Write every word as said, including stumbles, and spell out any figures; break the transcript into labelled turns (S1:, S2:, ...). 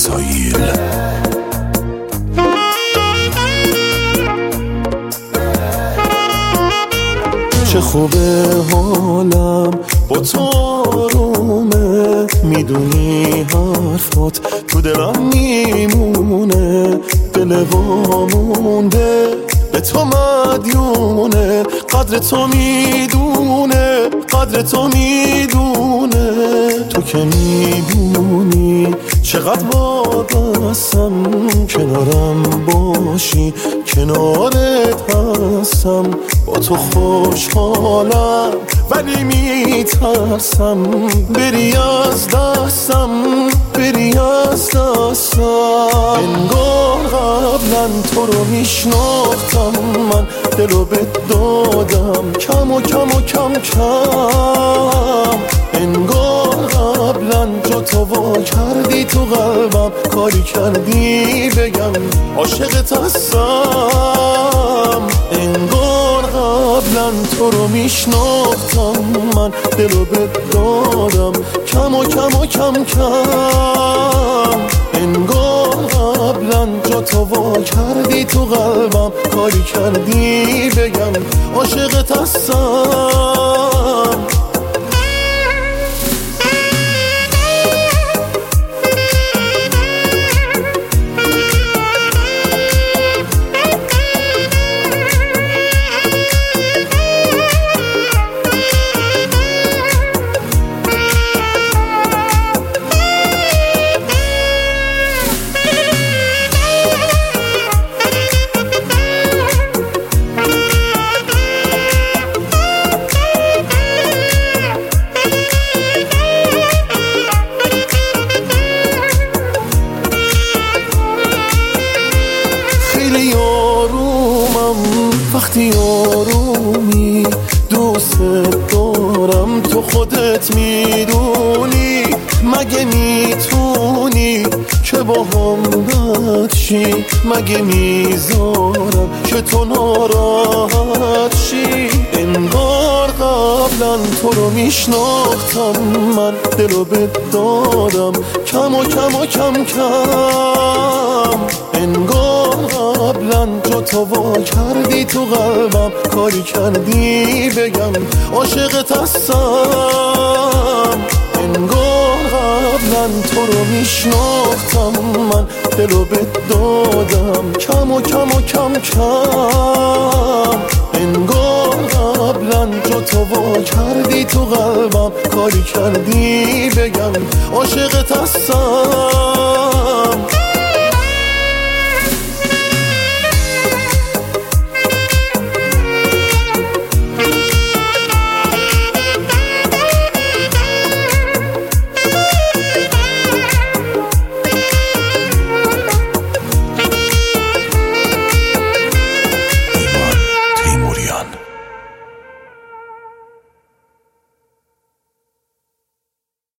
S1: اسرائیل.
S2: چه خوبه حالم با تو آرومه، میدونی حرفات تو دلم میمونه، دل وامونده به تو مدیونه، قدر تو میدونه، قدر تو میدونه. تو که میدونی چقدر وابستم، کنارم باشی کنارت هستم، با تو خوشحالم ولی میترسم بری از دستم، بری از دستم. انگار قبلا تو رو میشناختم، من دلو بهت دادم کم و کم و کم کم. انگار قبلا جا تو وا کردی تو قلبم، کاری کردی بگم عاشقت هستم. انگار قبلا تو رو میشناختم، من دلو بهت دادم کم و کم و کم کم. انگار قبلا جا تو وا کردی تو قلبم، کاری کردی بگم عاشقت هستم. وقتی آرومی دوست دارم، تو خودت میدونی، مگه میتونی که با هم بد شی، مگه میذارم که تو ناراحت شی. انگار قبلا تو رو میشناختم، من دلو بهت دادم کم و کم و کم کم. انگار قبلا جا تو وا کردی تو قلبم، کاری کردی بگم عاشقت هستم. انگار قبلا تو رو میشناختم، من دلو بهت دادم کم و کم و کم کم. انگار قبلا جا تو وا کردی تو قلبم، کاری کردی بگم عاشقت هستم.